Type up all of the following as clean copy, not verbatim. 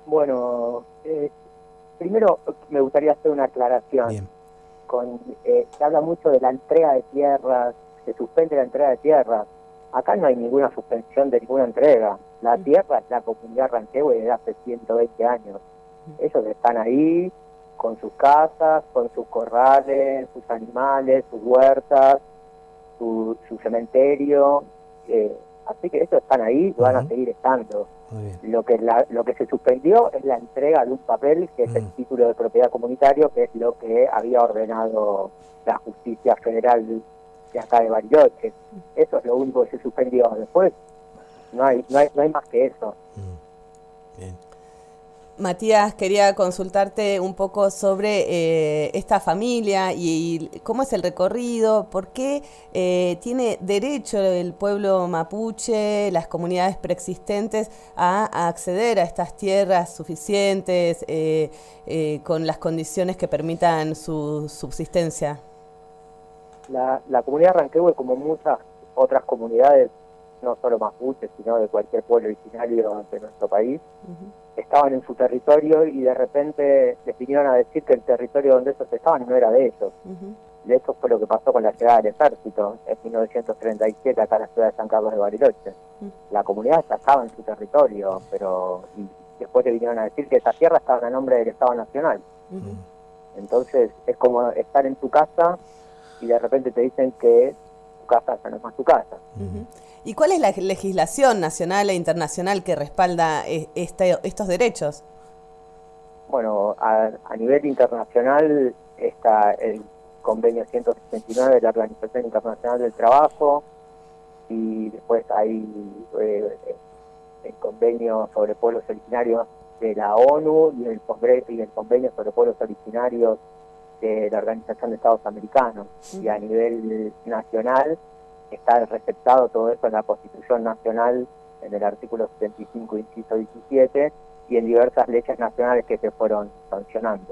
Bueno, primero me gustaría hacer una aclaración. Bien. Se habla mucho de la entrega de tierras, se suspende la entrega de tierras. Acá no hay ninguna suspensión de ninguna entrega. La tierra es la comunidad Ranquehue desde hace 120 años. Ellos están ahí con sus casas, con sus corrales, sus animales, sus huertas, su cementerio. Así que ellos están ahí y van a seguir estando. Muy bien. Lo que se suspendió es la entrega de un papel que es el título de propiedad comunitario, que es lo que había ordenado la justicia federal de acá de Bariloche. Eso es lo único que se suspendió. Después no hay más que eso. Bien. Matías, quería consultarte un poco sobre esta familia y cómo es el recorrido, por qué tiene derecho el pueblo mapuche, las comunidades preexistentes, a acceder a estas tierras suficientes con las condiciones que permitan su subsistencia. La comunidad Ranquehue, como muchas otras comunidades, no solo mapuche, sino de cualquier pueblo originario de nuestro país, estaban en su territorio y de repente les vinieron a decir que el territorio donde ellos estaban no era de ellos. De hecho fue lo que pasó con la llegada del ejército en 1937 acá en la ciudad de San Carlos de Bariloche. La comunidad ya estaba en su territorio, pero y después le vinieron a decir que esa tierra estaba a nombre del Estado Nacional. Entonces es como estar en tu casa y de repente te dicen que tu casa ya no es más tu casa. ¿Y cuál es la legislación nacional e internacional que respalda estos derechos? Bueno, a nivel internacional está el convenio 169 de la Organización Internacional del Trabajo, y después hay el convenio sobre pueblos originarios de la ONU y el convenio sobre pueblos originarios de la Organización de Estados Americanos. Y a nivel nacional está receptado todo eso en la Constitución Nacional, en el artículo 75, inciso 17, y en diversas leyes nacionales que se fueron sancionando.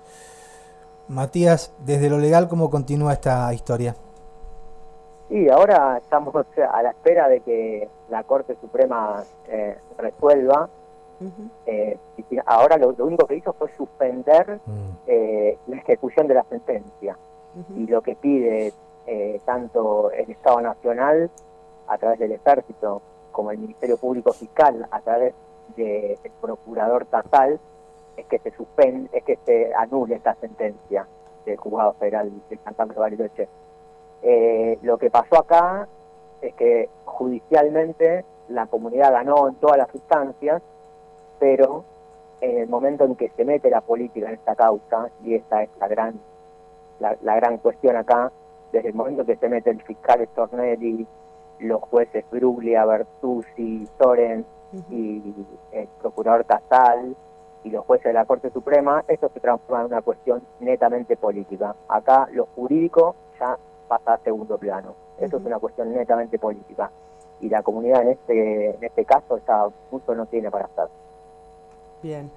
Matías, desde lo legal, ¿cómo continúa esta historia? Sí, ahora estamos a la espera de que la Corte Suprema resuelva. Ahora lo único que hizo fue suspender la ejecución de la sentencia. Y lo que pide tanto el Estado Nacional a través del Ejército como el Ministerio Público Fiscal a través del Procurador Estatal es que se anule esta sentencia del Juzgado Federal de San Carlos de Bariloche. Lo que pasó acá es que judicialmente la comunidad ganó en todas las instancias, pero en el momento en que se mete la política en esta causa, y esta es la gran cuestión acá, desde el momento que se mete el fiscal Stornelli, los jueces Bruglia, Bertuzzi, Soren y el procurador Casal y los jueces de la Corte Suprema, esto se transforma en una cuestión netamente política. Acá lo jurídico ya pasa a segundo plano. Esto es una cuestión netamente política. Y la comunidad en este caso ya mucho no tiene para hacer. Bien.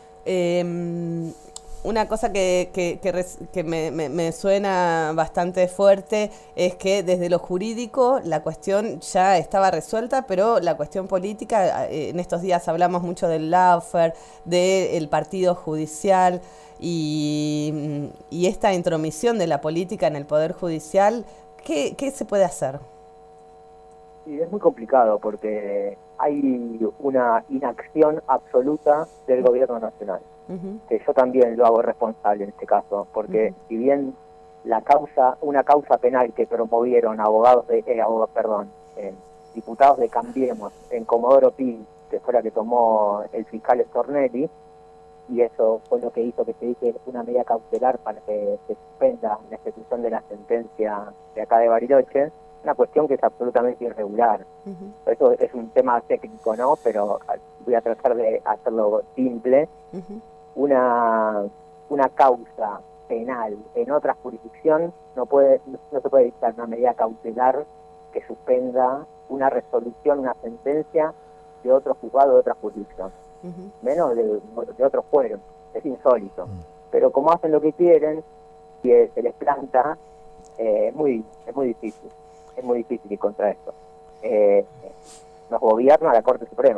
Una cosa que me suena bastante fuerte es que desde lo jurídico la cuestión ya estaba resuelta, pero la cuestión política, en estos días hablamos mucho del lawfare, del partido judicial y esta intromisión de la política en el Poder Judicial, ¿qué se puede hacer? Sí, es muy complicado porque hay una inacción absoluta del gobierno nacional. Que yo también lo hago responsable en este caso, porque si bien una causa penal que promovieron diputados de Cambiemos en Comodoro Pi, que fue la que tomó el fiscal Stornelli, y eso fue lo que hizo que se dice una medida cautelar para que se suspenda la ejecución de la sentencia de acá de Bariloche, una cuestión que es absolutamente irregular. Eso es un tema técnico, ¿no? Pero voy a tratar de hacerlo simple. Una causa penal en otra jurisdicción no se puede dictar una medida cautelar que suspenda una resolución, una sentencia de otro juzgado de otra jurisdicción, menos de otro fuero. Es insólito. Pero como hacen lo que quieren y se les planta, es muy difícil ir contra esto. Nos gobierna la Corte Suprema.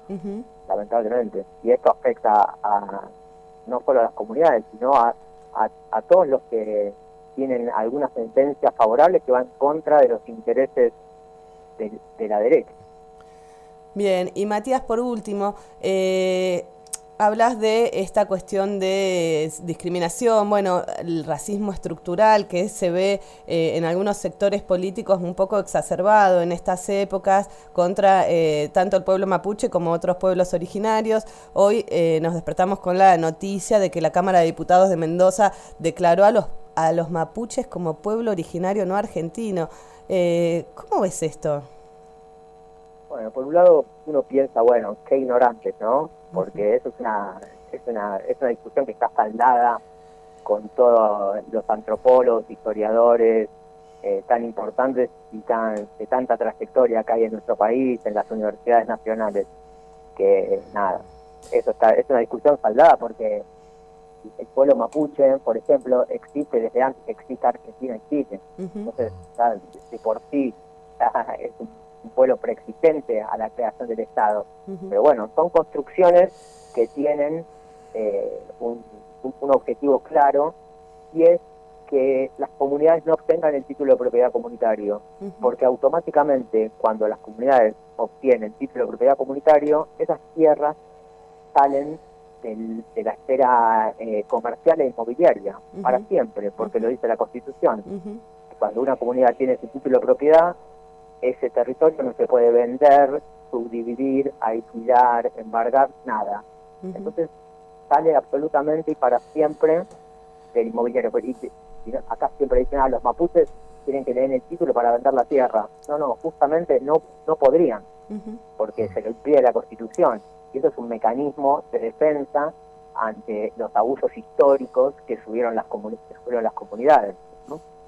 lamentablemente. Y esto afecta no solo a las comunidades, sino a todos los que tienen alguna sentencia favorable que va en contra de los intereses de la derecha. Bien, y Matías, por último, hablas de esta cuestión de discriminación, bueno, el racismo estructural que se ve en algunos sectores políticos un poco exacerbado en estas épocas contra tanto el pueblo mapuche como otros pueblos originarios. Hoy nos despertamos con la noticia de que la Cámara de Diputados de Mendoza declaró a los mapuches como pueblo originario no argentino. ¿Cómo ves esto? Bueno, por un lado uno piensa, bueno, qué ignorantes, ¿no? Porque eso es una discusión que está saldada con todos los antropólogos, historiadores tan importantes y de tanta trayectoria que hay en nuestro país, en las universidades nacionales, que nada, es una discusión saldada porque el pueblo mapuche, por ejemplo, existe desde antes que exista Argentina y Chile. Entonces, ya, de por sí, ya es un pueblo preexistente a la creación del Estado. Pero bueno, son construcciones que tienen un objetivo claro, y es que las comunidades no obtengan el título de propiedad comunitario, porque automáticamente cuando las comunidades obtienen título de propiedad comunitario, esas tierras salen de la esfera comercial e inmobiliaria para siempre, porque lo dice la Constitución. Cuando una comunidad tiene su título de propiedad, ese territorio no se puede vender, subdividir, alquilar, embargar, nada. Entonces sale absolutamente y para siempre del inmobiliario. Y acá siempre dicen, los mapuches tienen que tener el título para vender la tierra. No, justamente no podrían, porque se lo impide la Constitución. Y eso es un mecanismo de defensa ante los abusos históricos que sufrieron las comunidades, ¿no?